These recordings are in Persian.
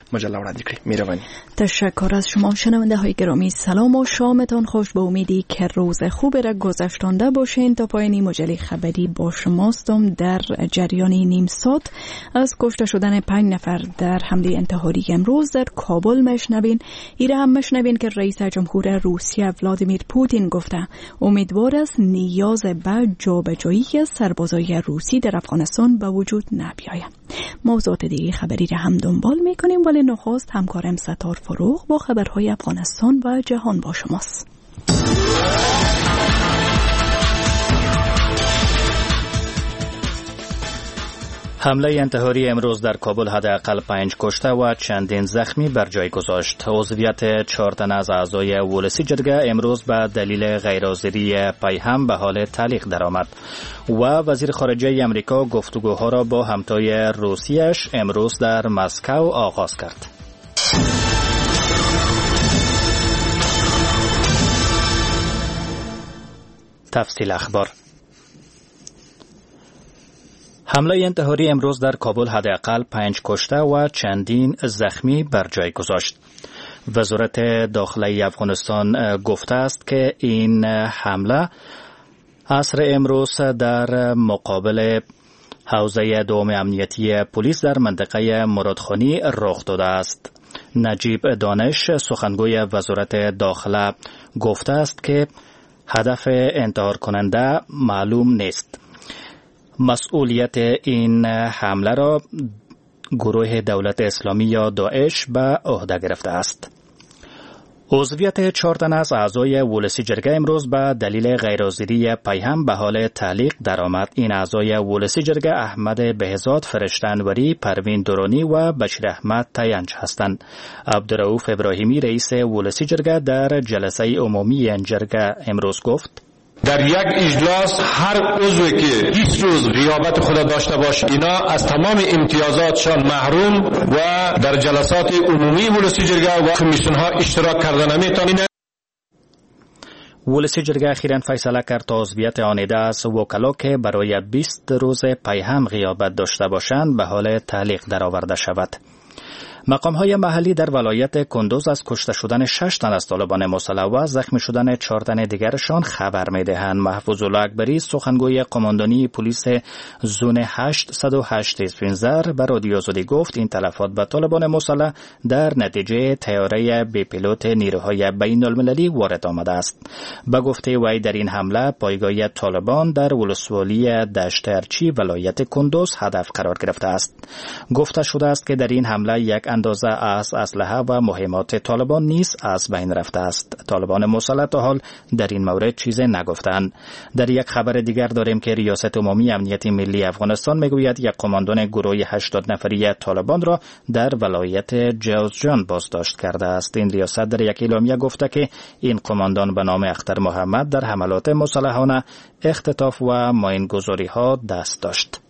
مجله وړاندې کړي. مهرباني. تشکر از شما شنونده های گرامی. سلام و شامتان خوش. به امیدی که روز خوبی را گذشتانده باشین. تا پایانی مجله خبری با شماستم. در جریان نیم ساعت از کشته شدن 5 نفر در حمله انتحاری امروز در کابل مشنوین. ایره هم مشنوین که رئیس جمهور روسیه ولادیمیر پوتین گفته امیدوار است نیاز به جابجایی سربازای روسی در افغانستان به وجود نبیاید. موضوعات دیگه خبری را هم دنبال میکنیم، ولی نخست همکارم ستار فروغ با خبرهای افغانستان و جهان با شماست. حمله انتحاری امروز در کابل حداقل 5 کشته و چندین زخمی بر جای گذاشت. عضویت 4 تن از اعضای ولسی جرگه امروز به دلیل غیرحاضری پیهم به حال تعلیق درآمد و وزیر خارجه امریکا گفتگوها را با همتای روسیش امروز در مسکو آغاز کرد. تفصیل اخبار. حمله انتحاری امروز در کابل حداقل 5 کشته و چندین زخمی بر جای گذاشت. وزارت داخلی افغانستان گفته است که این حمله عصر امروز در مقابل حوزه دوم امنیتی پلیس در منطقه مرادخانی رخ داده است. نجیب دانش سخنگوی وزارت داخله گفته است که هدف انتحار کننده معلوم نیست. مسئولیت این حمله را گروه دولت اسلامی یا داعش به عهده گرفته است. عضویت 4 تن از اعضای ولسی جرگه امروز به دلیل غیرحاضری پیهم به حال تعلیق درآمد. این اعضای ولسی جرگه احمد بهزاد، فرشته انوری، پروین درانی و بشیر احمد تینج هستند. عبدالرؤوف ابراهیمی رئیس ولسی جرگه در جلسه عمومی این جرگه امروز گفت در یک اجلاس هر عضوی که 20 روز غیابت خود داشته باشه اینا از تمام امتیازاتشان محروم و در جلسات عمومی ولسی جرگه و کمیسیون ها اشتراک کردن نمیتونن. ولسی جرگه اخیراً فیصله کرد تا عضویت آنیده از وکلا که برای 20 روز پیهم غیابت داشته باشند به حال تعلیق درآورده شود. مقام‌های محلی در ولایت کندوز از کشته شدن 6 تن از طالبان مسلح و زخمی شدن 4 تن دیگرشان خبر می‌دهند. محفوظ الله اکبری سخنگوی قماندانی پلیس زون 808 اسفنزر به رادیو آزادی گفت این تلفات به طالبان مسلح در نتیجه طیاره بی پیلوت نیروهای بین‌المللی وارد آمده است. به گفته وی در این حمله پایگاه طالبان در ولسوالی دشت ارچی ولایت کندوز هدف قرار گرفته است. گفته شده است که در این حمله یک اندازه از اسلحه و مهمات طالبان نیز از بین رفته است. طالبان مسلح تا حال در این مورد چیزی نگفتند. در یک خبر دیگر داریم که ریاست عمومی امنیت ملی افغانستان میگوید یک قماندان گروه 80 نفری طالبان را در ولایت جوزجان بازداشت کرده است. این ریاست در یک اعلامیه گفته که این قماندان به نام اختر محمد در حملات مسلحانه، اختطاف و ماینگذاری ها دست داشت.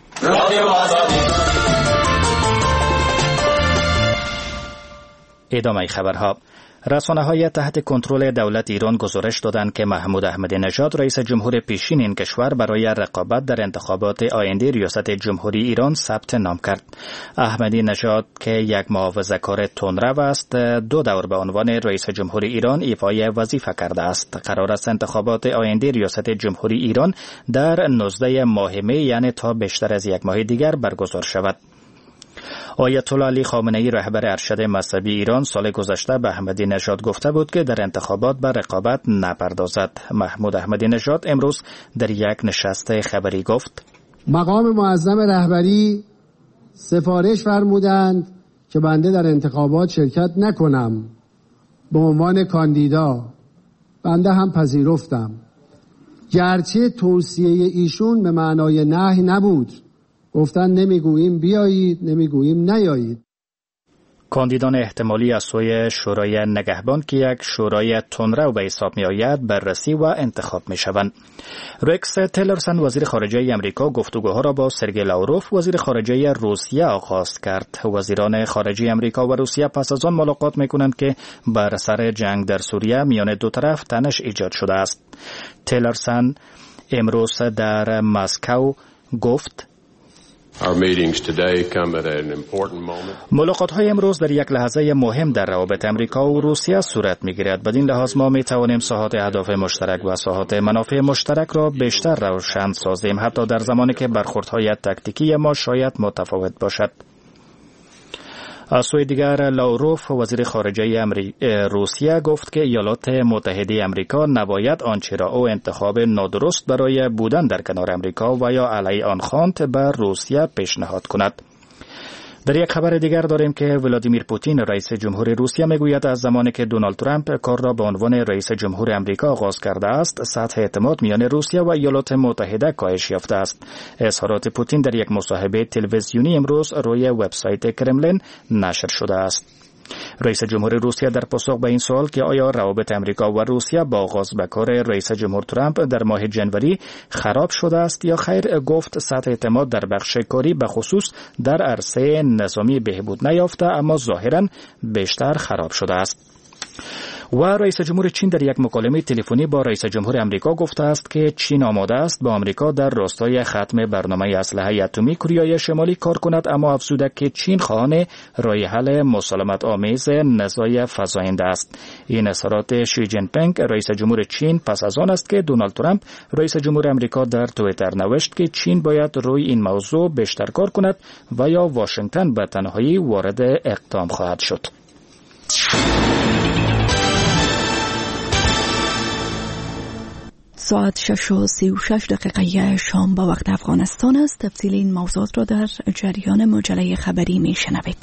ادامه خبرها. رسانه‌های تحت کنترل دولت ایران گزارش دادند که محمود احمدی نژاد رئیس جمهور پیشین این کشور برای رقابت در انتخابات آینده ریاست جمهوری ایران ثبت نام کرد. احمدی نژاد که یک محافظه‌کار تندرو است 2 دور به عنوان رئیس جمهوری ایران ایفای وظیفه کرده است. قرار است انتخابات آینده ریاست جمهوری ایران در 19 ماه می یعنی تا بیشتر از 1 ماه دیگر برگزار شود. آیت الله علی خامنه‌ای رهبر ارشد مذهبی ایران سال گذشته به احمدی نژاد گفته بود که در انتخابات به رقابت نپردازد. محمود احمدی نژاد امروز در یک نشست خبری گفت مقام معظم رهبری سفارش فرمودند که بنده در انتخابات شرکت نکنم به عنوان کاندیدا. بنده هم پذیرفتم، گرچه توصیه ایشون به معنای نهی نبود. گفتن نمیگوییم بیایید، نمیگوییم نیایید. کاندیدان احتمالی از سوی شورای نگهبان که یک شورای تندرو به حساب می آید بررسی و انتخاب می شوند. رکس تیلرسن وزیر خارجه امریکا گفتگوها را با سرگئی لاوروف وزیر خارجه روسیه آغاز کرد. وزیران خارجه امریکا و روسیه پس از آن ملاقات می کنند که بر سر جنگ در سوریه میان دو طرف تنش ایجاد شده است. تیلرسن امروز در مسکو گفت ملاقات‌های امروز در یک لحظه مهم در روابط امریکا و روسیه صورت می‌گیرد. بدین لحاظ ما می‌توانیم ساحات اهداف مشترک و ساحات منافع مشترک را بیشتر روشن سازیم، حتی در زمانی که برخوردهای تاکتیکی ما شاید متفاوت باشد. از سوی دیگر لاوروف وزیر خارجه روسیه گفت که ایالات متحده امریکا نباید آنچه را او انتخاب نادرست برای بودن در کنار امریکا و یا علیه آن خواند به روسیه پیشنهاد کند. در یک خبر دیگر داریم که ولادیمیر پوتین رئیس جمهور روسیه میگوید از زمانی که دونالد ترامپ کار را به عنوان رئیس جمهور امریکا آغاز کرده است، سطح اعتماد میان روسیه و ایالات متحده کاهش یافته است. اظهارات پوتین در یک مصاحبه تلویزیونی امروز روی وبسایت کرملین نشر شده است. رئیس جمهور روسیه در پاسخ به این سوال که آیا روابط امریکا و روسیه با آغاز به کار رئیس جمهور ترامپ در ماه جنوری خراب شده است یا خیر، گفت سطح اعتماد در بخش کاری به خصوص در عرصه نظامی بهبود نیافته، اما ظاهراً بیشتر خراب شده است. و رئیس جمهور چین در یک مکالمه تلفنی با رئیس جمهور امریکا گفته است که چین آماده است با امریکا در راستای ختم برنامه اسلحه اتمی کره شمالی کار کند، اما افزوده که چین خواهان راه حل مسالمت آمیز نزاع فزاینده است. این اظهارات شی جین پینگ رئیس جمهور چین پس از آن است که دونالد ترامپ رئیس جمهور امریکا در توییتر نوشت که چین باید روی این موضوع بیشتر کار کند و یا واشنگتن به تنهایی وارد اقدام خواهد شد. ساعت 6:36 شام با وقت افغانستان است. تفصیل این موضوعات را در جریان مجله خبری می شنوید.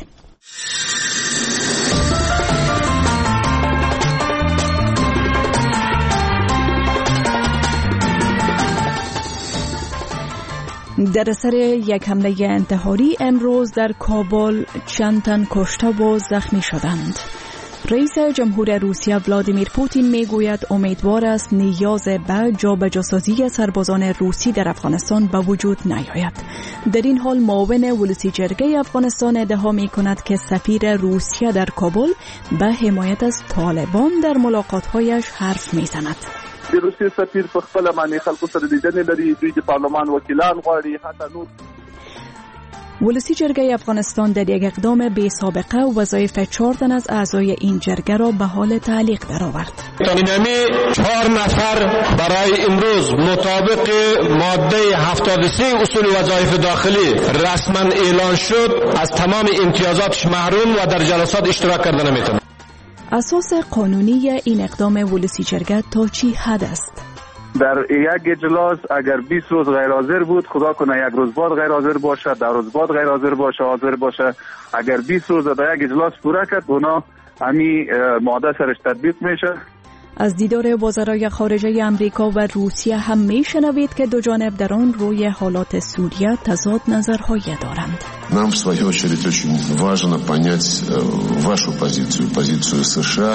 در اثر یک حمله انتحاری امروز در کابل چند تن کشته و زخمی شدند. رئیس جمهور روسیه ولادیمیر پوتین میگوید امیدوار است نیاز به جابجاسازی سربازان روسی در افغانستان به وجود نیاید. در این حال معاون ولسی جرگه افغانستان ادعا می‌کند که سفیر روسیه در کابل به حمایت از طالبان در ملاقات‌هایش حرف می‌زند. د روسیې سفیر په خپل باندې خلکو سره لیدنې لري، دوی د پارلمان وکیلان غواړي، حتی نور. ولسی جرگه افغانستان در یک اقدام بی سابقه وظایف 4 تن از اعضای این جرگه را به حال تعلیق درآورد. اینمی 4 نفر برای امروز مطابق ماده 73 اصول وظایف داخلی رسما اعلان شد از تمام امتیازاتش محروم و در جلسات اشتراک کردن نمیتونه. اساس قانونی این اقدام ولسی جرگه تا چی حد است؟ در یک اجلاس اگر 20 روز غیر حاضر بود، خدا کنه یک روز بعد غیر حاضر باشه، 10 روز بعد غیر حاضر باشه، حاضر باشه. اگر 20 روز در یک اجلاس پوره کرد، اونا همین ماده سرش تطبیق میشه. از دیدار وزرای خارجه امریکا و روسیه هم میشنوید که دو جانب در آن روی حالات سوریه تضاد نظرهایی دارند. Нам в свою очередь очень важно понять вашу позицию США.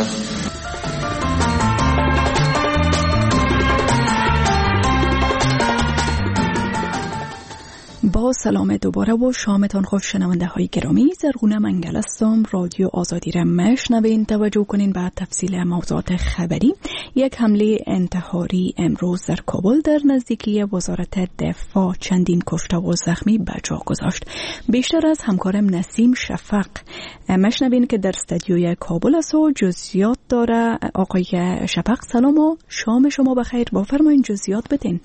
با سلام دوباره و شامتان خوش شنونده های گرامی. زرغونه منگل هستم. رادیو آزادی را میشنوین. توجه کنین به تفصیل موضوعات خبری. یک حمله انتحاری امروز در کابل در نزدیکی وزارت دفاع چندین کشته و زخمی به جا گذاشت. بیشتر از همکارم نسیم شفق میشنوین که در استودیوی کابل است و جزئیات داره. آقای شفق سلام و شام شما بخیر. بفرمایید جزئیات بدین.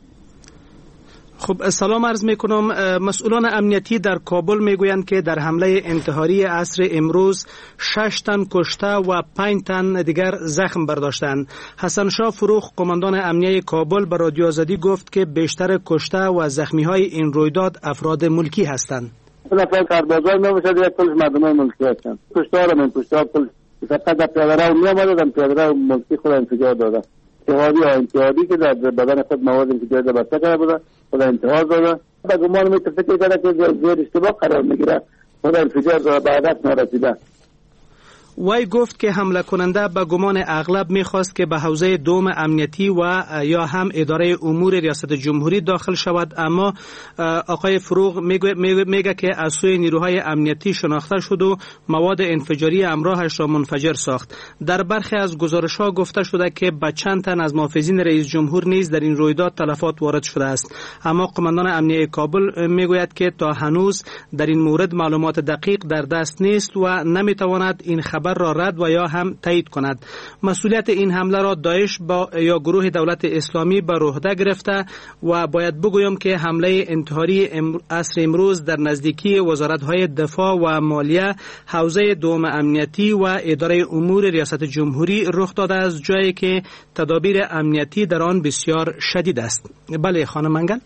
خب سلام عرض میکنم. مسئولان امنیتی در کابل میگویند که در حمله انتحاری عصر امروز 6 تن کشته و 5 تن دیگر زخم برداشتند. حسن شاه فروخ قماندان امنیه کابل به رادیو آزادی گفت که بیشتر کشته و زخمی های این رویداد افراد ملکی هستند. نفر سربازان نمیشد یک پلیس مردمان ملکی هستند. کشته من کشته پلیس فقط پیاده رو میآمدن، پیاده رو ملکی خود انفجار دادن. انتحاری که در بدن خود مواد انفجاری بسته کرده بوده، خود انتحار داده. به گمان می فکر کرده که زیر اشتباه قرار میگیره، خود انفجار داده، به هدف نرسیده. وی گفت که حمله کننده به گمان اغلب میخواست که به حوزه دوم امنیتی و یا هم اداره امور ریاست جمهوری داخل شود، اما آقای فروغ میگه که از سوی نیروهای امنیتی شناخته شد و مواد انفجاری همراهش را منفجر ساخت. در برخی از گزارش‌ها گفته شده که به چند تن از محافظین رئیس جمهور نیز در این رویداد تلفات وارد شده است، اما قماندان امنیه کابل میگوید که تا هنوز در این مورد معلومات دقیق در دست نیست و نمیتواند این خبر را رد و یا هم تایید کند. مسئولیت این حمله را داعش یا گروه دولت اسلامی به عهده گرفته و باید بگویم که حمله انتحاری عصر امروز در نزدیکی وزارت‌های دفاع و مالیه، حوزه دوم امنیتی و اداره امور ریاست جمهوری رخ داده است، جایی که تدابیر امنیتی در آن بسیار شدید است. بله خانم منگل.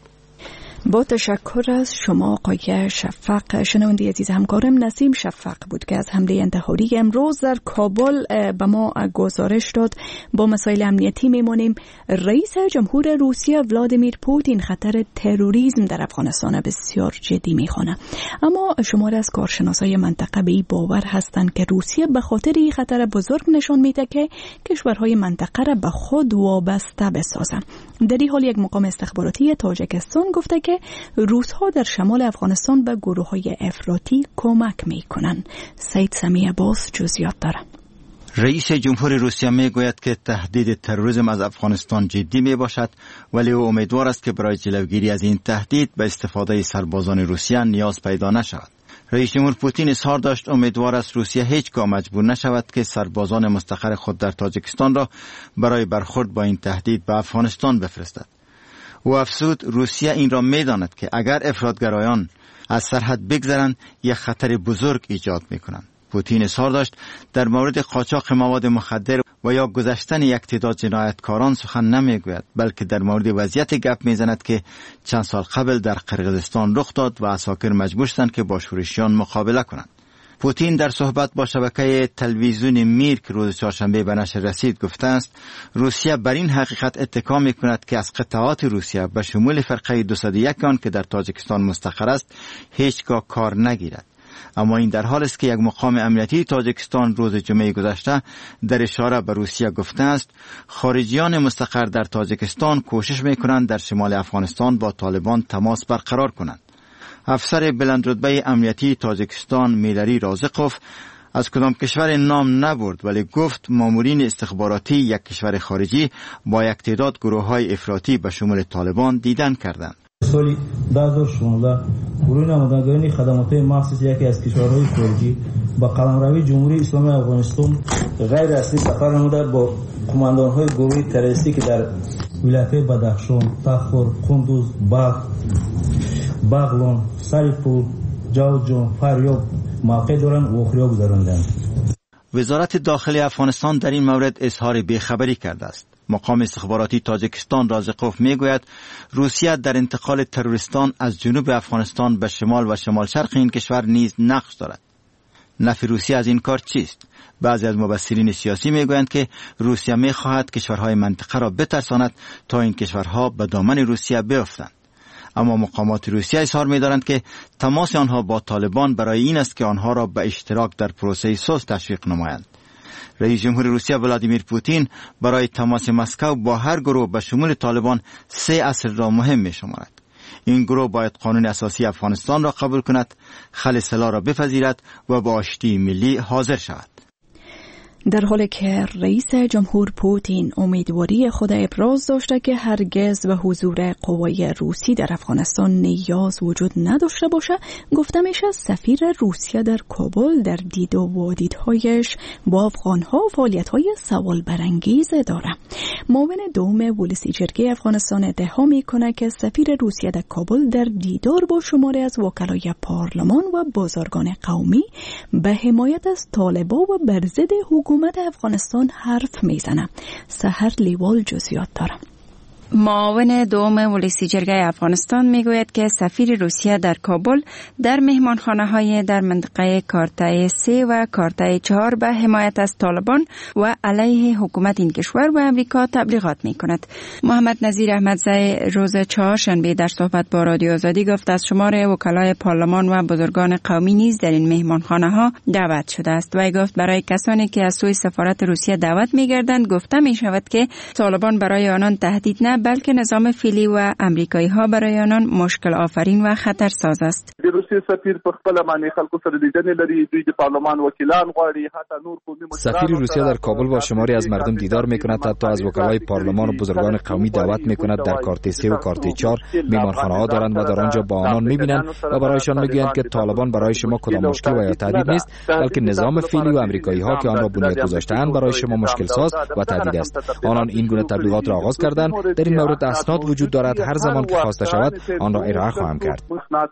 با تشکر از شما آقای شفق. شنونده عزیز، همکارم نسیم شفق بود که از حمله انتحاری امروز در کابل به ما گزارش داد. با مسائل امنیتی میمونیم. رئیس جمهور روسیه ولادیمیر پوتین خطر تروریسم در افغانستان بسیار جدی میخوانه، اما شمار از کارشناسای منطقه به این باور هستند که روسیه به خاطر این خطر بزرگ نشان میده که کشورهای منطقه را به خود وابسته بسازه. در این حال یک مقام استخباراتی تاجیکستان گفته که روس‌ها در شمال افغانستان به گروه‌های افراطی کمک می‌کنند. سید سمیع عباس جزئیات داره. رئیس جمهور روسیه میگوید که تهدید تروریسم از افغانستان جدی می باشد، ولی او امیدوار است که برای جلوگیری از این تهدید به استفاده سربازان روسیه نیاز پیدا نشود. رئیس جمهور پوتین اظهار داشت امیدوار است روسیه هیچگاه مجبور نشود که سربازان مستقر خود در تاجیکستان را برای برخورد با این تهدید به افغانستان بفرستد. او افزود روسیه این را می‌داند که اگر افراطگرایان از سرحد بگذرند یک خطر بزرگ ایجاد می‌کنند. پوتین اظهار داشت در مورد قاچاق مواد مخدر و یا گذشتن یک تعداد جنایتکاران سخن نمیگوید، بلکه در مورد وضعیت گپ میزند که چند سال قبل در قرقیزستان رخ داد و عساکر مجبور شدند که با شورشیان مقابله کنند. پوتین در صحبت با شبکه تلویزیون میر که روز چهارشنبه به نشر رسید گفته است روسیه بر این حقیقت اتکا می‌کند که از قطعات روسیه به شمول فرقه 201 آن که در تاجیکستان مستقر است هیچگاه کار نگیرد. اما این در حال است که یک مقام امنیتی تاجیکستان روز جمعه گذشته در اشاره به روسیه گفته است خارجیان مستقر در تاجیکستان کوشش می‌کنند در شمال افغانستان با طالبان تماس برقرار کنند. افسر بلندرتبه امنیتی تاجیکستان میلری رازقوف از کدام کشور نام نبرد، ولی گفت مامورین استخباراتی یک کشور خارجی با یک تعداد گروه‌های افراطی به شمول طالبان دیدن کردند. سال 2016 گروه نمایندگان خدمات مخصوص یکی از کشورهای خارجی با قلمروی جمهوری اسلامی افغانستان غیر اصلی سفر نموده با قماندان‌های گروه تروریستی که در ولایت‌های بدخشان، تخار، قندوز، باغلان، سریپور، جوجان، فاریاب موقع دارند و اخریا گذراندند. وزارت داخلی افغانستان در این مورد اظهار بیخبری کرده است. مقام استخباراتی تاجیکستان رازقوف میگوید روسیه در انتقال تروریستان از جنوب افغانستان به شمال و شمال شرق این کشور نیز نقش دارد. نفی روسیه از این کار چیست؟ بعضی از مبصرین سیاسی میگویند که روسیه میخواهد کشورهای منطقه را بترساند تا این کشورها به دامن روسیه بیفتند. اما مقامات روسیه اظهار می‌دارند که تماس آنها با طالبان برای این است که آنها را به اشتراک در پروسه صلح تشویق نمایند. رئیس جمهور روسیه ولادیمیر پوتین برای تماس مسکو با هر گروه به شمول طالبان 3 اصل را مهم می‌شمارد. این گروه باید قانون اساسی افغانستان را قبول کند، خل سلاح را بپذیرد و با آشتی ملی حاضر شود. در حالی که رئیس جمهور پوتین امیدواری خود ابراز داشته که هرگز به حضور قوای روسی در افغانستان نیاز وجود نداشته باشه، گفته میشه سفیر روسیه در کابل در دید و وادیدهایش با افغانها فعالیت‌های سوال برانگیز داره. معاون دوم ولسی جرگه افغانستان ادعا میکنه که سفیر روسیه در کابل در دیدار با شماری از وکلای پارلمان و بازرگان قومی به حمایت از طالبان و بر ضد حکومت افغانستان حرف میزنه. سحر لیوال جزئیات داره. معاون دوم ولسی جرگه افغانستان میگوید که سفیر روسیه در کابل در مهمانخانه‌های در منطقه کارتای 3 و کارتای 4 به حمایت از طالبان و علیه حکومت این کشور و امریکا تبلیغات میکند. محمد نظیر احمدزی روز چهارشنبه در صحبت با رادیو آزادی گفت از شمار وکلای پارلمان و بزرگان قومی نیز در این مهمانخانه‌ها دعوت شده است. وی گفت برای کسانی که از سوی سفارت روسیه دعوت می‌گردند گفته می‌شود که طالبان برای آنان تهدید نه بلکه نظام فعلی و امریکایی ها برای آنان مشکل آفرین و خطرساز است. روسیه سفیر په خپل باندې خلکو سره لیدنې لري، دوی د پارلمان وکیلان غواړي، حتی نور قومي مشران. سفیر روسیه در کابل با شماری از مردم دیدار میکند، حتی از وکلای پارلمان و بزرگان قومی دعوت میکند. در کارت 3 و کارت 4 میهمانخانه ها دارند و در آنجا با آنان میبینند و برایشان میگویند که طالبان برای شما کدام مشکل و یا تهدید نیست بلکه نظام فعلی و امریکایی ها که آن را بنیاد گذاشته‌اند برای شما مشکل ساز و تهدید است. آنان این گونه تبلیغات را آغاز کردند. در این مورد اسناد وجود دارد، هر زمان که خواسته شود آن را ارائه خواهم کرد.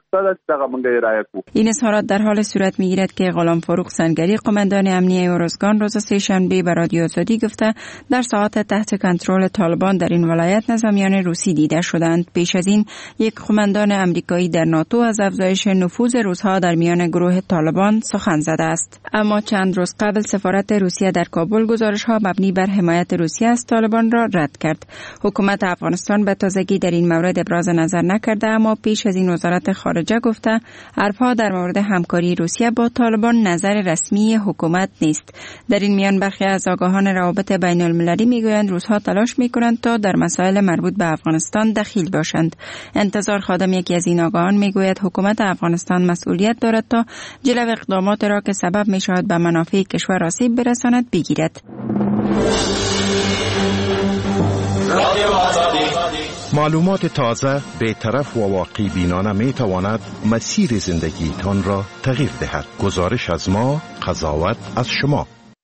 این اظهارات در حال صورت میگیرد که غلام فاروق سنگری قماندان امنیه اورزگان روز سه‌شنبه به رادیو آزادی گفته در ساعات تحت کنترل طالبان در این ولایت نظامیان روسی دیده شدند. پیش از این یک قماندان امریکایی در ناتو از افزایش نفوذ روس‌ها در میان گروه طالبان سخن زده است. اما چند روز قبل سفارت روسیه در کابل گزارش‌ها مبنی بر حمایت روسیه از طالبان را رد کرد. حکومت افغانستان به تازگی در این مورد ابراز نظر نکرده، اما پیش از این وزارت خارجه گفته حرفها در مورد همکاری روسیه با طالبان نظر رسمی حکومت نیست. در این میان برخی از آگاهان روابط بین المللی میگویند روس‌ها تلاش میکنند تا در مسائل مربوط به افغانستان دخیل باشند. انتظار خادم یکی از این آگاهان میگوید حکومت افغانستان مسئولیت دارد تا جلو اقدامات را که سبب میشود به منافع کشور آسیب برساند بگیرد. معلومات تازه، بی‌طرف و واقعی بینانه می تواند مسیر زندگیتان را تغییر دهد. گزارش از ما، قضاوت از شما.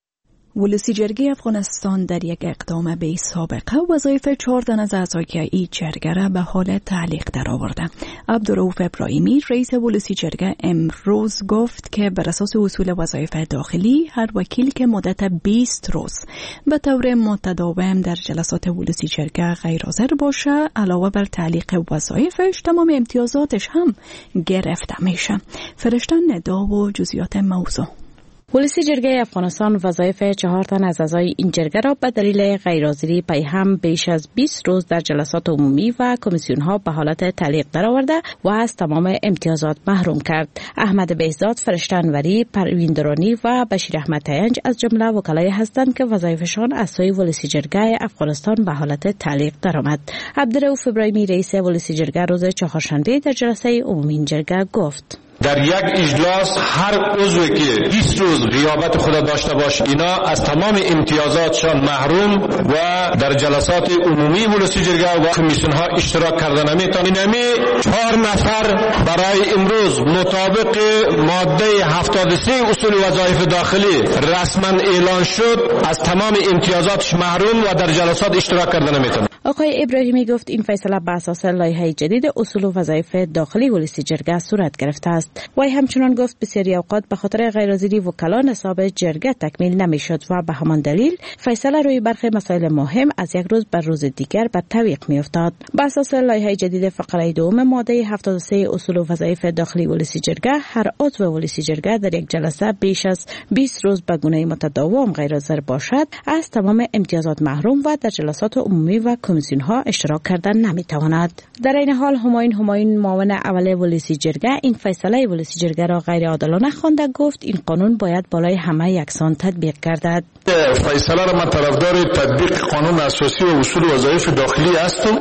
ولسی جرگه افغانستان در یک اقدام بی سابقه وظایف 4 تن از اعضای این جرگه را به حال تعلیق درآورده. عبدالرؤوف ابراهیمی رئیس ولسی جرگه امروز گفت که بر اساس اصول وظایف داخلی هر وکیل که مدت 20 روز به طور متداوم در جلسات ولسی جرگه غیر حاضر باشه علاوه بر تعلیق وظایفش تمام امتیازاتش هم گرفته میشه. فرشته ندا و جزئیات موضوع. ولسی جرگه افغانستان وظایف 4 تن از اعضای این جرگه را به دلیل غیرحاضری پیهم بیش از 20 روز در جلسات عمومی و کمیسیون ها به حالت تعلیق درآورده و از تمام امتیازات محروم کرد. احمد بهزاد، فرشته انوری، پروین درانی و بشیر احمد تینج از جمله وکلای هستند که وظایفشان از سوی ولسی جرگه افغانستان به حالت تعلیق درآمد. عبدالرؤوف ابراهیمی رئیس ولسی جرگه روز چهارشنبه در جلسه عمومی جرگه گفت: در یک اجلاس هر عضوی که 20 روز غیابت خود داشته باشه اینا از تمام امتیازاتشان محروم و در جلسات عمومی ولسی جرگه و کمیسیون ها اشتراک کردن نمیتونن. اینمی 4 نفر برای امروز مطابق ماده 73 اصول وظایف داخلی رسما اعلان شد از تمام امتیازاتش محروم و در جلسات اشتراک کردن نمیتونن. آقای ابراهیمی گفت این فیصله بر اساس لایحه جدید اصول و وظایف داخلی ولسی جرگه صورت گرفته است. وی همچنان گفت بسیاری اوقات به خاطر غیرحاضری وکلا نصاب جرگه تکمیل نمیشد و به همان دلیل فیصله روی برخی مسائل مهم از یک روز بر روز دیگر به تعویق میافتاد. بر اساس لایحه جدید فقره دوم ماده 73 اصول و وظایف داخلی ولسی جرگه هر عضو ولسی جرگه در یک جلسه بیش از 20 روز به گونه متداوم غیرحاضر باشد از تمام امتیازات محروم و در جلسات عمومی و کمیسیون ها اشتراک کردن نمیتواند. در این حال همایون معاون اول ولسی جرگه این فیصله ولسی جرگه را غیر عادلانه خوانده گفت این قانون باید بالای همه یکسان تطبیق گردد. فیصله را من طرفدار تطبیق قانون اساسی و اصول وظایف داخلی هستم،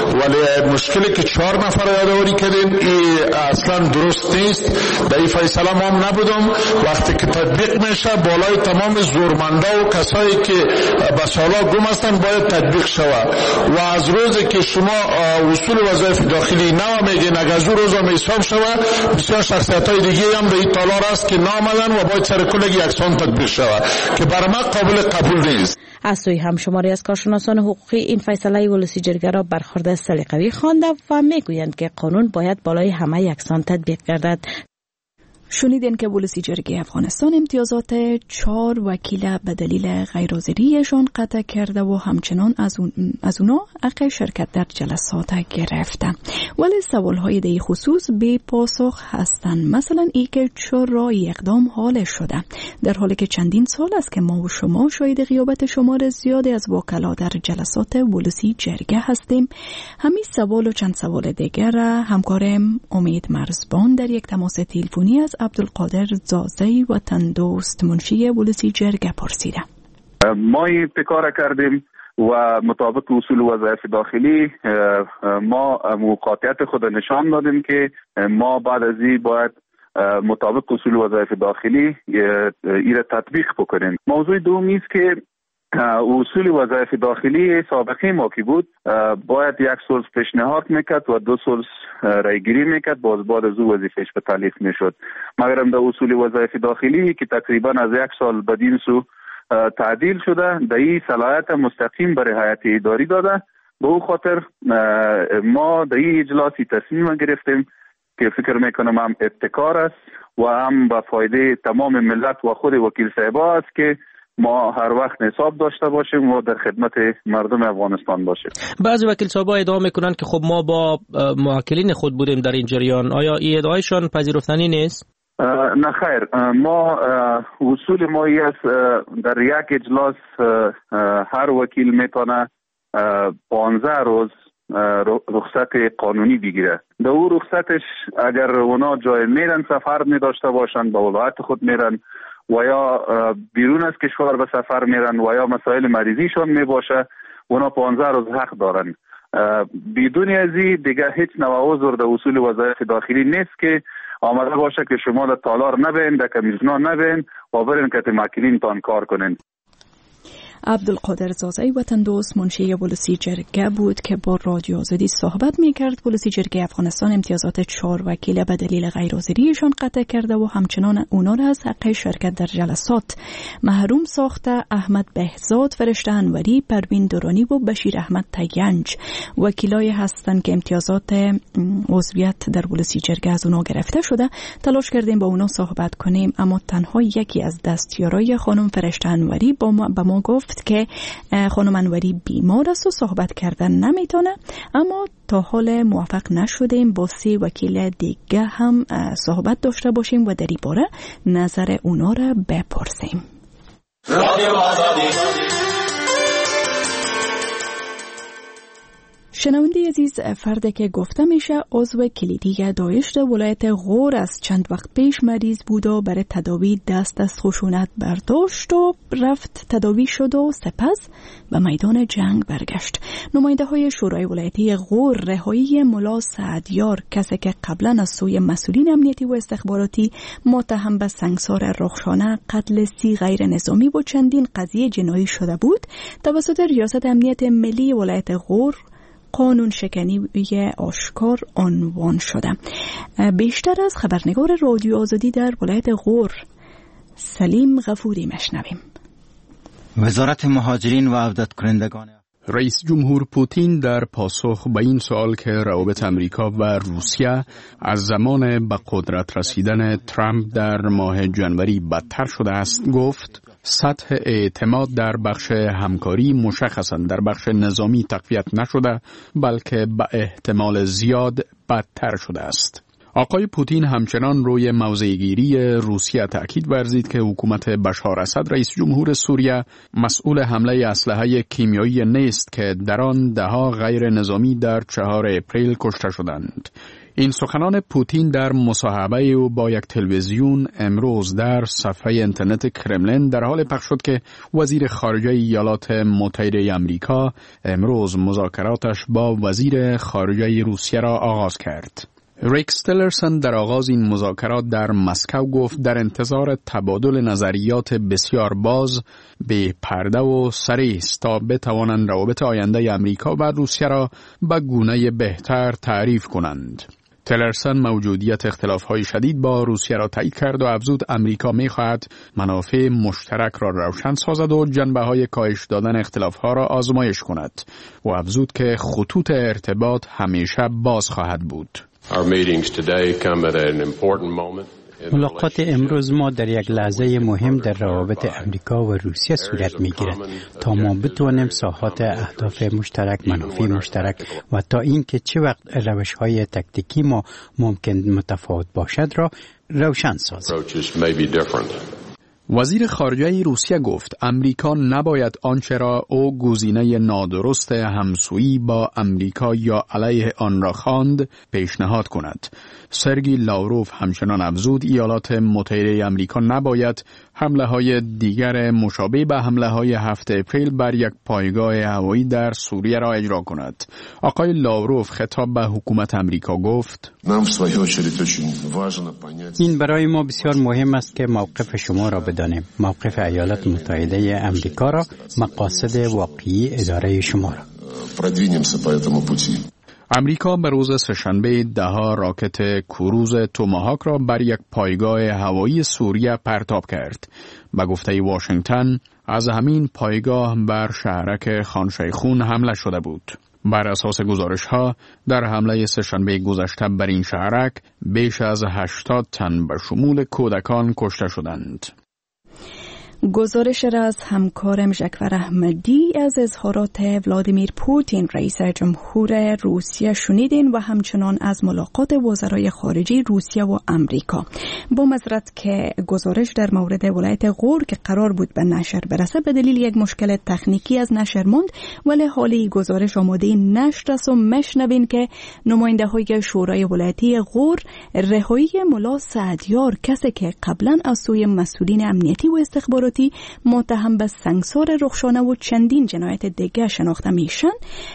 ولی مشکلی که 4 نفر یادآوری کردین این اصلا درست نیست. در این فیصله ما هم نبودم. وقتی که تطبیق میشه بالای تمام زورمندا و کسایی که به سالا گم هستن باید تطبیق شود و از روزی که شما اصول وظایف داخلی نو میگین اگر از روز هم حساب شود بسیار شخصیت‌های دیگه هم به این تالار است که نامدن و باید سر کل یکسان تطبیق شود که برای ما قابل قبول نیست. از سوی هم شماری از کارشناسان حقوقی این فیصله ولسی جرگه را برخورد سلیقه‌ای خوانده و میگویند که قانون باید بالای همه یکسان تطبیق گردد. شنیدین که ولسی جرگه افغانستان امتیازات 4 وکیل به دلیل غیرحاضریشان قطع کرده و همچنان از اونا حق شرکت در جلسات گرفته. ولی سوالهای در خصوص بی پاسخ هستند. مثلا ای که چرا اقدام حال شده، در حالی که چندین سال است که ما و شما شاهد غیابت شمار زیادی از وکلا در جلسات ولسی جرگه هستیم. همین سوال و چند سوال دیگر همکارم امید مرزبان در یک تماس تلفنی از عبدالقادر زازی و تندوست منشی ولسی جرگه پرسیده. ما ابتکار کردیم و مطابق اصول وظایف داخلی ما قاطعیت خود نشان دادیم که ما بعد از این باید مطابق اصول وظایف داخلی ایره تطبیق بکنیم. موضوع دومی است که اصول وظایف داخلی سابقه ما که بود باید یک سلس پیشنهاد میکرد و 2 سلس رایگیری میکرد، باز بعد از او وظیفهش به تعلیق میشد. مگرم در اصول وظایف داخلی که تقریبا از 1 سال بدین سو تعدیل شده، در این صلاحیت مستقیم برای هیئت اداری داده. به او خاطر ما در این اجلاسی تصمیم گرفتیم که فکر میکنم هم ابتکار است و هم به فایده تمام ملت و خود وکیل صاحبا است که ما هر وقت حساب داشته باشیم و در خدمت مردم افغانستان باشیم. بعضی وکیل صاحبا ادعا میکنن که خب ما با موکلین خود بودیم در این جریان. آیا این ادعایشان پذیرفتنی نیست؟ نه خیر، ما اصول ما است در یک اجلاس هر وکیل میتونه 15 روز رخصت قانونی بگیره. در او رخصتش اگر اونا جای میرن سفر میداشته باشن به ولایت خود میرن و یا بیرون از کشور به سفر میرن و یا مسائل مریضیشان میباشه، اونا 15 روز حق دارن. بدون ازی دیگه هیچ نوع عذر در اصول وظایف داخلی نیست که آمده باشه که شما در تالار نبین، در کمیسیون نبین و برین که ماکلین تان کار کنین. عبدالقادر زازی وطندوست منشی ولسی جرگه بود که با رادیو آزادی صحبت میکرد. ولسی جرگه افغانستان امتیازات 4 وکیل به دلیل غیرحاضریشان قطع کرده و همچنان اونا را از حق شرکت در جلسات محروم ساخته. احمد بهزاد، فرشته انوری، پروین درانی و بشیر احمد تگنج وکیلای هستند که امتیازات عضویت در ولسی جرگه از اونا گرفته شده. تلاش کردیم با اونا صحبت کنیم، اما تنها یکی از دستیارای خانم فرشته انوری به ما گفت که خانم انوری بیمار است و صحبت کردن نمیتونه، اما تا حال موفق نشدیم با 3 وکیل دیگه هم صحبت داشته باشیم و در این باره نظر اونا را بپرسیم. شنونده عزیز، فرد که گفته میشه عضو کلیدی داعش در ولایت غور از چند وقت پیش مریض بود و برای تداوی دست از خشونت برداشت و رفت تداوی شد و سپس به میدان جنگ برگشت. نماینده های شورای ولایتی غور رهایی ملا سعدیار، کسی که قبلا از سوی مسئولین امنیتی و استخباراتی متهم به سنگسار رخشانه، قتل 30 غیر نظامی و چندین قضیه جنایی شده بود، توسط ریاست امنیت ملی ولایت غور قانون شکنی آشکار عنوان شده. بیشتر از خبرنگار رادیو آزادی در ولایت غور سلیم غفوری مشنویم. وزارت مهاجرین و عودت کنندگان رئیس جمهور پوتین در پاسخ به این سوال که روابط امریکا و روسیه از زمان به قدرت رسیدن ترامپ در ماه جنوری بدتر شده است گفت سطح اعتماد در بخش همکاری مشخصاً در بخش نظامی تقویت نشده بلکه به احتمال زیاد بدتر شده است. آقای پوتین همچنان روی موضع‌گیری روسیه تأکید ورزید که حکومت بشار اسد رئیس جمهور سوریه مسئول حمله اسلحه کیمیایی نیست که در آن دهها غیر نظامی در 4 اپریل کشته شدند. این سخنان پوتین در مصاحبه او با یک تلویزیون امروز در صفحه اینترنت کرملین در حال پخش شد که وزیر خارجه ایالات متحده آمریکا امروز مذاکراتش با وزیر خارجه روسیه را آغاز کرد. ریکس تیلرسن در آغاز این مذاکرات در مسکو گفت در انتظار تبادل نظریات بسیار باز به پرده و صریح است تا بتوانند روابط آینده آمریکا و روسیه را به گونه بهتر تعریف کنند. تیلرسن موجودیت اختلاف‌های شدید با روسیه را تایید کرد و افزود آمریکا می‌خواهد منافع مشترک را روشن سازد و جنبه‌های کاهش دادن اختلاف‌ها را آزمایش کند و افزود که خطوط ارتباط همیشه باز خواهد بود. ملاقات امروز ما در یک لحظه مهم در روابط امریکا و روسیه صورت میگیرد تا ما بتوانیم ساحات اهداف مشترک، منافع مشترک و تا اینکه چه وقت روش‌های تکتیکی ما ممکن متفاوت باشد را روشن سازیم. وزیر خارجه روسیه گفت امریکا نباید آنچه را او گزینه نادرست همسویی با امریکا یا علیه آن را خواند پیشنهاد کند. سرگئی لاوروف همچنان افزود ایالات متحده امریکا نباید حمله‌های دیگر مشابه به حمله‌های 7 اپریل بر یک پایگاه هوایی در سوریه را اجرا کند. آقای لاوروف خطاب به حکومت امریکا گفت این برای ما بسیار مهم است که موقف شما را بدانیم، موقف ایالات متحده امریکا را، مقاصد واقعی اداره شما را. امریکا به روز سه‌شنبه 10 راکت کروز توماهاک را بر یک پایگاه هوایی سوریه پرتاب کرد. به گفته واشنگتن از همین پایگاه بر شهرک خان شیخون حمله شده بود. بر اساس گزارش‌ها در حمله سه‌شنبه گذشته بر این شهرک بیش از 80 تن به شمول کودکان کشته شدند. گزارش را از همکارم ژکور احمدی از اظهارات ولادیمیر پوتین رئیس جمهور روسیه شنیدین و همچنان از ملاقات وزرای خارجه روسیه و امریکا. با معذرت که گزارش در مورد ولایت غور که قرار بود به نشر برسه به دلیل یک مشکل تکنیکی از نشر ماند، ولی حالی گزارش آماده نشر است و مشنوین که نماینده های شورای ولایتی غور رهایی ملا سعدیار، کسی که قبلا از سوی مسئولین امنیتی و استخباراتی متهم به سنگسار رخشانه و چندین جنایت دیگه شناخته میشن،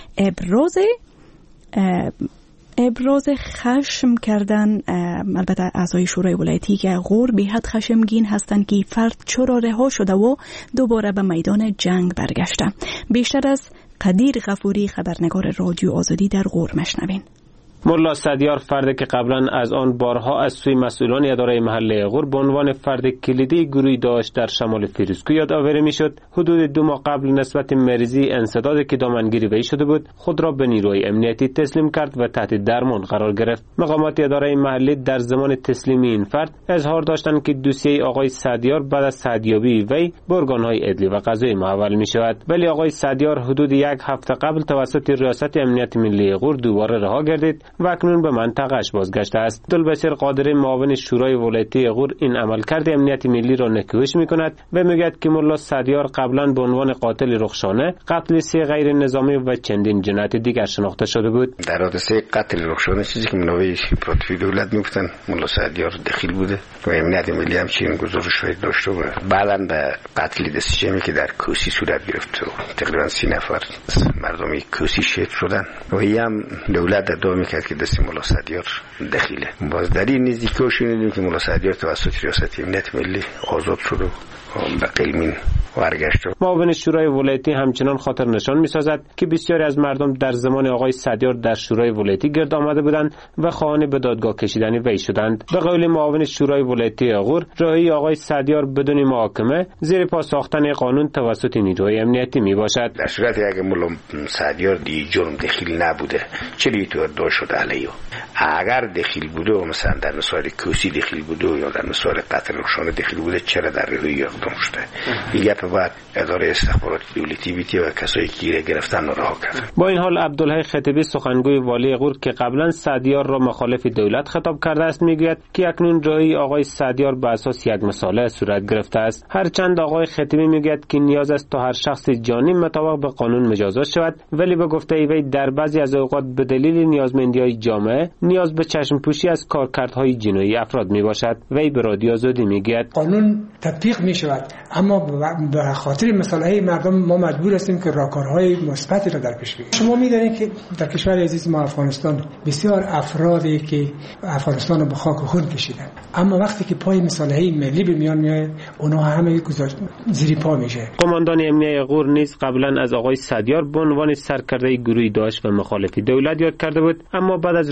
ابراز خشم کردن. البته اعضای شورای ولایتی که غور به حد خشمگین هستند که فرد چرا رها شده و دوباره به میدان جنگ برگشته. بیشتر از قدیر غفوری، خبرنگار رادیو آزادی در غور، مشنوین. ملا سعدیار فردی که قبلا از آن بارها از سوی مسئولان اداره محله غور به عنوان فرد کلیدی گروهی داشت در شمال فیروزکو یادآوری میشد، حدود 2 ماه قبل نسبت مریضی انسدادی که دامنگیری وی شده بود خود را به نیروی امنیتی تسلیم کرد و تحت درمان قرار گرفت. مقامات اداره محلی در زمان تسلیمی این فرد اظهار داشتند که دوسیه آقای سعدیار بعد از سعدیابی وی به ارگان‌های عدلی و قضایی محول می شود، ولی آقای سعدیار حدود 1 هفته قبل توسط ریاست امنیت ملی غور دوباره رها گردید و اکنون به منطقه‌اش بازگشته است. عبدالبصیر قادری معاون شورای ولایتی غور این عملکرد امنیت ملی را نکوهش می‌کند و میگوید که ملا سعدیار قبلا به عنوان قاتل رخشانه، قتل 3 غیر نظامی و چندین جنایت دیگر شناخته شده بود. در حادثه قتل رخشانه چیزی که منابع پراتوی دولت میگفتن ملا سعدیار دخیل بوده و امنیت ملی هم چنین گزارشی داشته و بعداً به قتل دستجمعی که در کوسی صورت گرفت و تقریباً 30 نفر مردمی کوسی شهید شدن و هم دولت ادعا می‌کرد که دست ملا سعدیار دخیله. باز در این نزدیکا شنیدیم که ملا سعدیار توسط ریاست امنیت ملی آزاد شد و به قلمین برگشت. معاون شورای ولایتی همچنان خاطر نشان می‌سازد که بسیاری از مردم در زمان آقای سعدیار در شورای ولایتی گرد آمده بودند و خواهان به دادگاه کشیدن وی شدند. به قول معاون شورای ولایتی غور، رهایی آقای سعدیار بدون محاکمه زیر پا ساختن قانون توسط نیروهای امنیتی میباشد. در صورتی اگه ملا سعدیار دی جرم دخیل نبوده چلی تو ادعا شده علیه، اگر دخیل بوده و مثلا در مسائل کوسی دخیل بوده یا در مسائل قتل رخشانه دخیل بوده چرا در رهایی اقدام شده؟ دیگه بعد اداره استخبارات دولتی بیتی و کسایی که گرفتن رها کردن. با این حال عبدالحی خطیبی سخنگوی والی غور که قبلا سعدیار را مخالف دولت خطاب کرده است میگوید که اکنون رهایی آقای سعدیار به اساس یک مسئله صورت گرفته است. هرچند آقای خطیبی میگوید که نیاز است تا هر شخص جانی مطابق به قانون مجازات شود، ولی به گفته وی در بعضی از اوقات به دلیل نیازمندی‌های جامعه نیاز به چشم پوشی از کارکردهای جنایی افراد میباشد. وی به رادیو آزادی میگوید قانون تطبیق میشود، اما به خاطر مسائل مردم ما مجبور هستیم که راهکارهای مثبتی را در پیش بگیریم. شما می‌دانید که در کشور عزیز ما افغانستان بسیار افرادی که افغانستان رو به خاک و خون کشیدن، اما وقتی که پای مصالحه ملی به میان میاد اونها همه زیر پا میشه. قماندان امنیه غور نیز قبلا از آقای سعدیار به عنوان سرکرده گروهی داشت و مخالف دولت یاد کرده بود، اما بعد از رهایی وی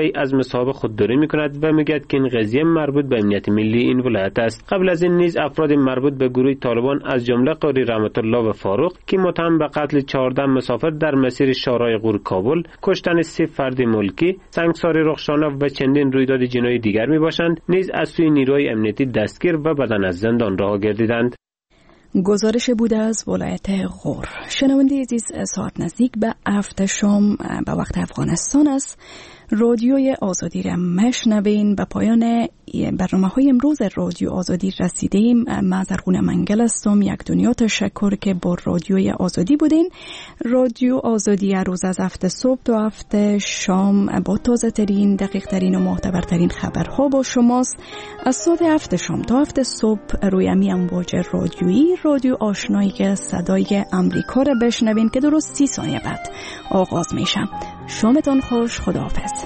ای از مصاحبه خودداری میکند و میگوید که این قضیه مربوط به امنیت ملی این ولایت است. قبل از این نیز افراد مربوط به گروه طالبان از جمله قاری رحمت الله و فاروق که متهم به قتل 14 مسافر در مسیر شارع غور کابل، کشتن 3 فرد ملکی، سنگساری رخشانه و چندین رویداد جنایی دیگر میباشند، نیز از سوی نیروهای امنیتی دستگیر و بدن از زندان رها گردیدند. گزارش بوده از ولایت غور. شنونده عزیز، ساعت نزدیک به 7 شام به وقت افغانستان است. رادیوی آزادی را مشنوین. به پایان برنامه‌های امروز رادیو آزادی رسیدیم. من زرغون منگل هستم. یک دنیا تشکر که با رادیوی آزادی بودین. رادیو آزادی روز از 7 صبح تا 7 شام با تازه ترین، دقیق ترین و معتبرترین خبرها با شماست. از ساعت 7 شام تا 7 صبح روی امی امواج رادیویی رادیو آشنایی که صدای امریکا را بشنوین که درست 30 ثانیه بعد آغاز میشه. شامتان خوش. خداحافظ.